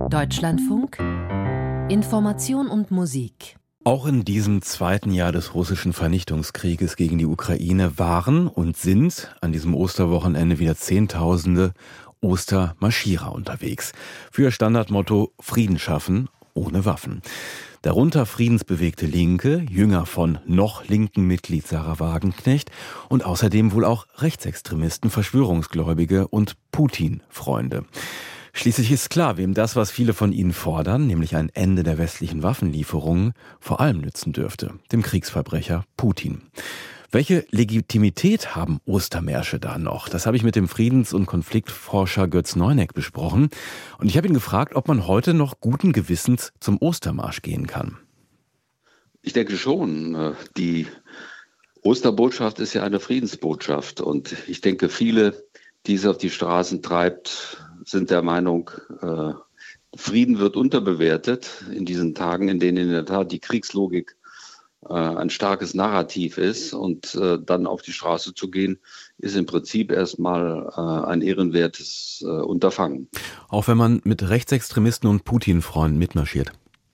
Deutschlandfunk Information und Musik. Auch in diesem zweiten Jahr des russischen Vernichtungskrieges gegen die Ukraine waren und sind an diesem Osterwochenende wieder Zehntausende Ostermarschierer unterwegs. Für ihr Standardmotto Frieden schaffen ohne Waffen. Darunter friedensbewegte Linke, Jünger von noch linken Mitglied Sarah Wagenknecht und außerdem wohl auch Rechtsextremisten, Verschwörungsgläubige und Putin-Freunde. Schließlich ist klar, wem das, was viele von ihnen fordern, nämlich ein Ende der westlichen Waffenlieferungen, vor allem nützen dürfte, dem Kriegsverbrecher Putin. Welche Legitimität haben Ostermärsche da noch? Das habe ich mit dem Friedens- und Konfliktforscher Götz Neuneck besprochen. Und ich habe ihn gefragt, ob man heute noch guten Gewissens zum Ostermarsch gehen kann. Ich denke schon. Die Osterbotschaft ist ja eine Friedensbotschaft. Und ich denke, viele, die es auf die Straßen treibt, sind der Meinung, Frieden wird unterbewertet in diesen Tagen, in denen in der Tat die Kriegslogik ein starkes Narrativ ist. Und dann auf die Straße zu gehen, ist im Prinzip erstmal ein ehrenwertes Unterfangen. Auch wenn man mit Rechtsextremisten und Putin-Freunden mitmarschiert.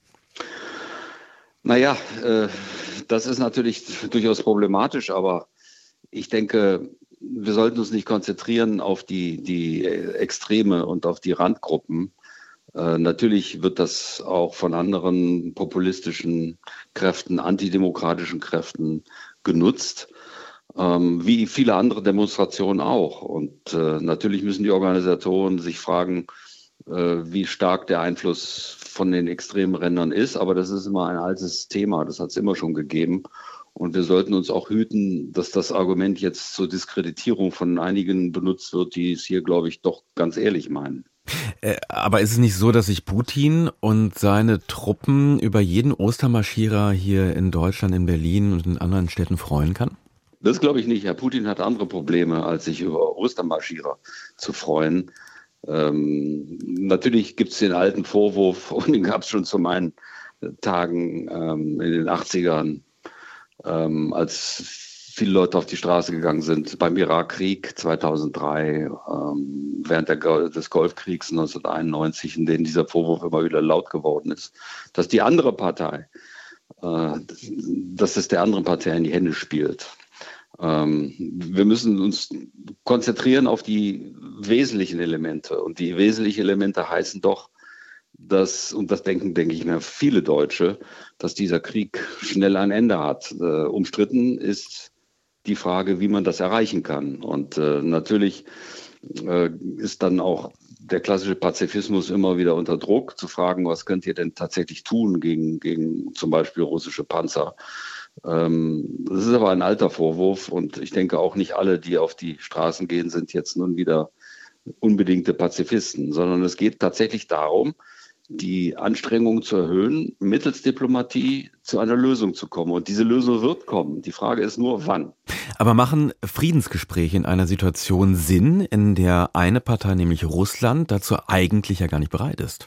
Naja, das ist natürlich durchaus problematisch, aber ich denke, wir sollten uns nicht konzentrieren auf die Extreme und auf die Randgruppen. Natürlich wird das auch von anderen populistischen Kräften, antidemokratischen Kräften genutzt, wie viele andere Demonstrationen auch. Und natürlich müssen die Organisatoren sich fragen, wie stark der Einfluss von den extremen Rändern ist. Aber das ist immer ein altes Thema, das hat es immer schon gegeben. Und wir sollten uns auch hüten, dass das Argument jetzt zur Diskreditierung von einigen benutzt wird, die es hier, glaube ich, doch ganz ehrlich meinen. Aber ist es nicht so, dass sich Putin und seine Truppen über jeden Ostermarschierer hier in Deutschland, in Berlin und in anderen Städten freuen kann? Das glaube ich nicht. Herr Putin hat andere Probleme, als sich über Ostermarschierer zu freuen. Natürlich gibt es den alten Vorwurf, und den gab es schon zu meinen Tagen in den 80ern, als viele Leute auf die Straße gegangen sind, beim Irakkrieg 2003, während des Golfkriegs 1991, in dem dieser Vorwurf immer wieder laut geworden ist, dass die andere Partei, dass es der anderen Partei in die Hände spielt. Wir müssen uns konzentrieren auf die wesentlichen Elemente. Und die wesentlichen Elemente heißen doch, und das denke ich mir viele Deutsche, dass dieser Krieg schnell ein Ende hat. Umstritten ist die Frage, wie man das erreichen kann. Und natürlich ist dann auch der klassische Pazifismus immer wieder unter Druck, zu fragen, was könnt ihr denn tatsächlich tun gegen zum Beispiel russische Panzer. Das ist aber ein alter Vorwurf und ich denke auch nicht alle, die auf die Straßen gehen, sind jetzt nun wieder unbedingte Pazifisten, sondern es geht tatsächlich darum, die Anstrengungen zu erhöhen, mittels Diplomatie zu einer Lösung zu kommen. Und diese Lösung wird kommen. Die Frage ist nur, wann. Aber machen Friedensgespräche in einer Situation Sinn, in der eine Partei, nämlich Russland, dazu eigentlich ja gar nicht bereit ist?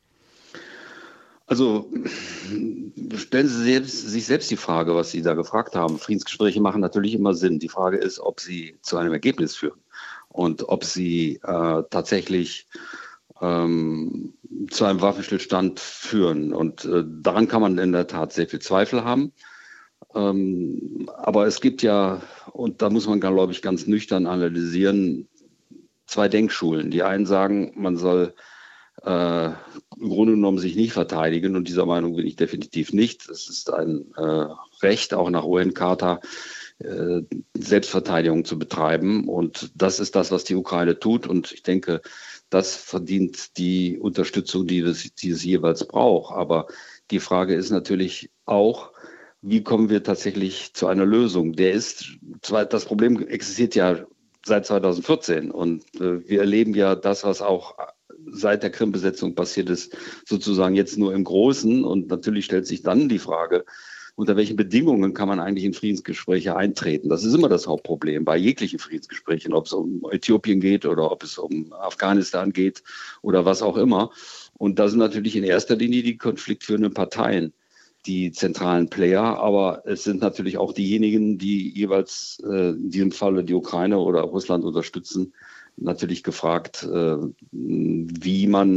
Also stellen Sie sich selbst die Frage, was Sie da gefragt haben. Friedensgespräche machen natürlich immer Sinn. Die Frage ist, ob sie zu einem Ergebnis führen und ob sie tatsächlich zu einem Waffenstillstand führen. Und daran kann man in der Tat sehr viel Zweifel haben. Aber es gibt ja, und da muss man, glaube ich, ganz nüchtern analysieren, zwei Denkschulen. Die einen sagen, man soll im Grunde genommen sich nicht verteidigen, und dieser Meinung bin ich definitiv nicht. Es ist ein Recht, auch nach UN-Charta, Selbstverteidigung zu betreiben, und das ist das, was die Ukraine tut, und ich denke, das verdient die Unterstützung, die es jeweils braucht. Aber die Frage ist natürlich auch, wie kommen wir tatsächlich zu einer Lösung? Das Problem existiert ja seit 2014 und wir erleben ja das, was auch seit der Krim-Besetzung passiert ist, sozusagen jetzt nur im Großen. Und natürlich stellt sich dann die Frage, unter welchen Bedingungen kann man eigentlich in Friedensgespräche eintreten? Das ist immer das Hauptproblem bei jeglichen Friedensgesprächen, ob es um Äthiopien geht oder ob es um Afghanistan geht oder was auch immer. Und da sind natürlich in erster Linie die konfliktführenden Parteien die zentralen Player, aber es sind natürlich auch diejenigen, die jeweils in diesem Falle die Ukraine oder Russland unterstützen, natürlich gefragt, wie man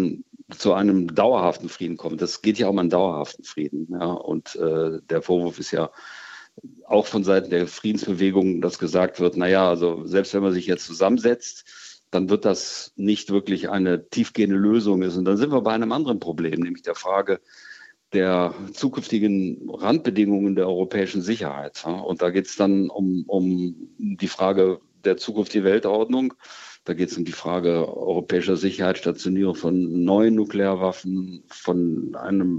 zu einem dauerhaften Frieden kommt. Das geht ja um einen dauerhaften Frieden. Ja? Und der Vorwurf ist ja auch von Seiten der Friedensbewegung, dass gesagt wird, naja, also selbst wenn man sich jetzt zusammensetzt, dann wird das nicht wirklich eine tiefgehende Lösung ist. Und dann sind wir bei einem anderen Problem, nämlich der Frage der zukünftigen Randbedingungen der europäischen Sicherheit. Und da geht es dann um die Frage der zukünftigen Weltordnung. Da geht es um die Frage europäischer Sicherheit, Stationierung von neuen Nuklearwaffen, von einem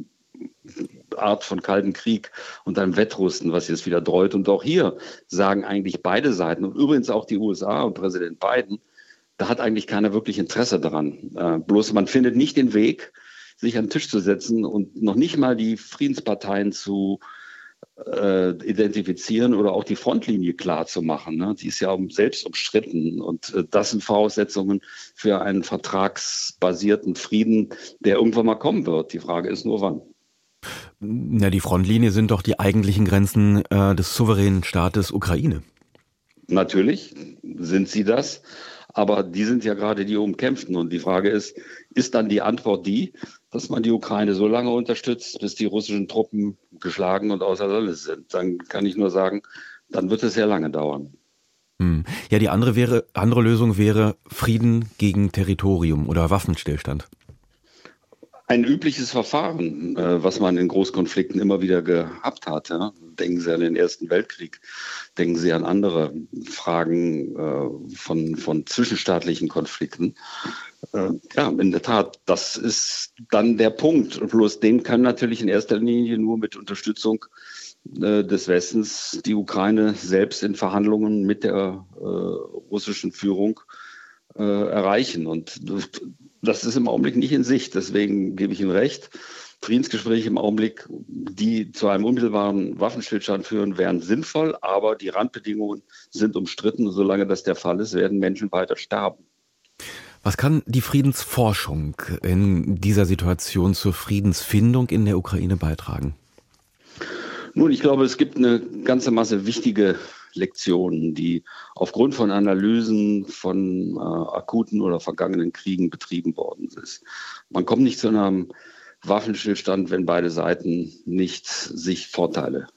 Art von Kalten Krieg und einem Wettrüsten, was jetzt wieder dreut. Und auch hier sagen eigentlich beide Seiten und übrigens auch die USA und Präsident Biden, da hat eigentlich keiner wirklich Interesse daran. Bloß man findet nicht den Weg, sich an den Tisch zu setzen und noch nicht mal die Friedensparteien zu identifizieren oder auch die Frontlinie klar zu machen. Ne? Die ist ja selbst umstritten und das sind Voraussetzungen für einen vertragsbasierten Frieden, der irgendwann mal kommen wird. Die Frage ist nur, wann. Na, die Frontlinie sind doch die eigentlichen Grenzen des souveränen Staates Ukraine. Natürlich sind sie das, aber die sind ja gerade die Umkämpften. Und die Frage ist dann die Antwort die, dass man die Ukraine so lange unterstützt, bis die russischen Truppen geschlagen und außer Landes sind? Dann kann ich nur sagen, dann wird es sehr lange dauern. Ja, die andere Lösung wäre Frieden gegen Territorium oder Waffenstillstand. Ein übliches Verfahren, was man in Großkonflikten immer wieder gehabt hat. Ja? Denken Sie an den Ersten Weltkrieg, denken Sie an andere Fragen von zwischenstaatlichen Konflikten. Ja, in der Tat, das ist dann der Punkt. Bloß den kann natürlich in erster Linie nur mit Unterstützung des Westens die Ukraine selbst in Verhandlungen mit der russischen Führung erreichen. Und das ist im Augenblick nicht in Sicht. Deswegen gebe ich Ihnen recht. Friedensgespräche im Augenblick, die zu einem unmittelbaren Waffenstillstand führen, wären sinnvoll, aber die Randbedingungen sind umstritten. Solange das der Fall ist, werden Menschen weiter sterben. Was kann die Friedensforschung in dieser Situation zur Friedensfindung in der Ukraine beitragen? Nun, ich glaube, es gibt eine ganze Masse wichtige Lektionen, die aufgrund von Analysen von akuten oder vergangenen Kriegen betrieben worden sind. Man kommt nicht zu einem Waffenstillstand, wenn beide Seiten nicht sich Vorteile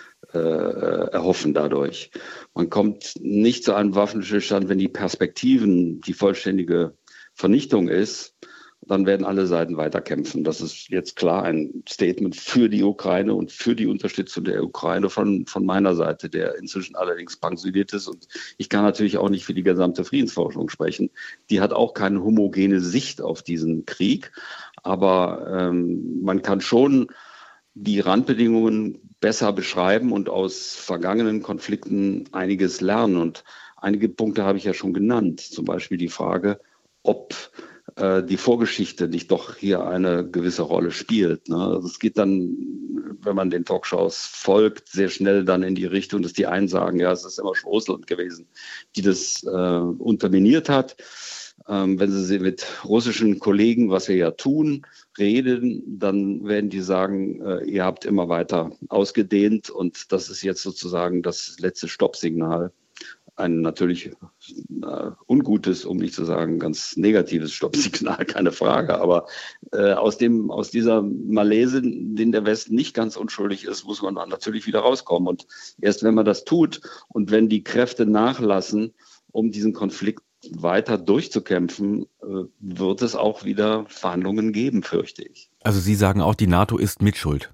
erhoffen dadurch. Man kommt nicht zu einem Waffenstillstand, wenn die Perspektiven die vollständige Vernichtung ist. Dann werden alle Seiten weiterkämpfen. Das ist jetzt klar ein Statement für die Ukraine und für die Unterstützung der Ukraine von meiner Seite, der inzwischen allerdings pensioniert ist. Und ich kann natürlich auch nicht für die gesamte Friedensforschung sprechen. Die hat auch keine homogene Sicht auf diesen Krieg. Aber man kann schon die Randbedingungen besser beschreiben und aus vergangenen Konflikten einiges lernen. Und einige Punkte habe ich ja schon genannt. Zum Beispiel die Frage, ob die Vorgeschichte nicht doch hier eine gewisse Rolle spielt. Ne? Also es geht dann, wenn man den Talkshows folgt, sehr schnell dann in die Richtung, dass die einen sagen, ja, es ist immer schon Russland gewesen, die das unterminiert hat. Wenn Sie mit russischen Kollegen, was wir ja tun, reden, dann werden die sagen, ihr habt immer weiter ausgedehnt und das ist jetzt sozusagen das letzte Stoppsignal. Ein natürlich ungutes, um nicht zu sagen ganz negatives Stoppsignal, keine Frage. Aber aus dieser Malaise, den der Westen nicht ganz unschuldig ist, muss man dann natürlich wieder rauskommen. Und erst wenn man das tut und wenn die Kräfte nachlassen, um diesen Konflikt weiter durchzukämpfen, wird es auch wieder Verhandlungen geben, fürchte ich. Also Sie sagen auch, die NATO ist mitschuld.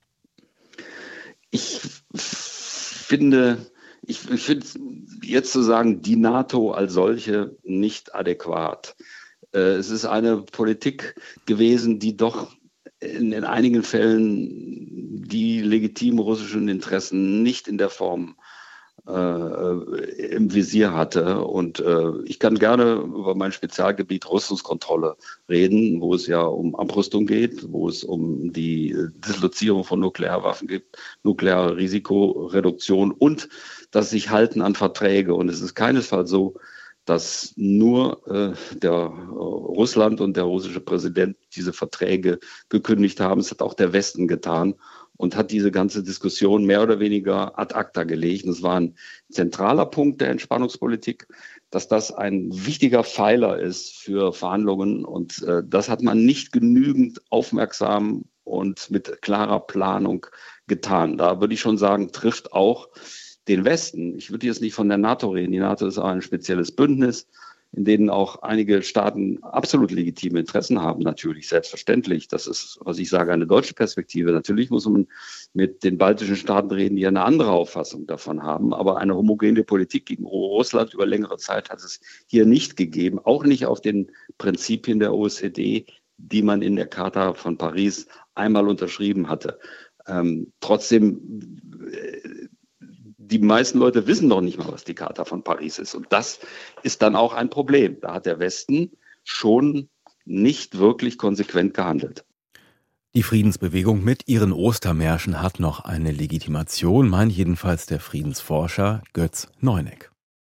Ich finde jetzt zu sagen, die NATO als solche nicht adäquat. Es ist eine Politik gewesen, die doch in einigen Fällen die legitimen russischen Interessen nicht in der Form im Visier hatte. Und ich kann gerne über mein Spezialgebiet Rüstungskontrolle reden, wo es ja um Abrüstung geht, wo es um die Dislozierung von Nuklearwaffen geht, nukleare Risikoreduktion und das sich halten an Verträge. Und es ist keinesfalls so, dass nur der Russland und der russische Präsident diese Verträge gekündigt haben. Es hat auch der Westen getan. und hat diese ganze Diskussion mehr oder weniger ad acta gelegt. Und es war ein zentraler Punkt der Entspannungspolitik, dass das ein wichtiger Pfeiler ist für Verhandlungen. Und das hat man nicht genügend aufmerksam und mit klarer Planung getan. Da würde ich schon sagen, trifft auch den Westen. Ich würde jetzt nicht von der NATO reden. Die NATO ist auch ein spezielles Bündnis, in denen auch einige Staaten absolut legitime Interessen haben, natürlich, selbstverständlich. Das ist, was ich sage, eine deutsche Perspektive. Natürlich muss man mit den baltischen Staaten reden, die eine andere Auffassung davon haben. Aber eine homogene Politik gegen Russland über längere Zeit hat es hier nicht gegeben, auch nicht auf den Prinzipien der OECD, die man in der Charta von Paris einmal unterschrieben hatte. Trotzdem, die meisten Leute wissen doch nicht mal, was die Charta von Paris ist. Und das ist dann auch ein Problem. Da hat der Westen schon nicht wirklich konsequent gehandelt. Die Friedensbewegung mit ihren Ostermärschen hat noch eine Legitimation, meint jedenfalls der Friedensforscher Götz Neuneck.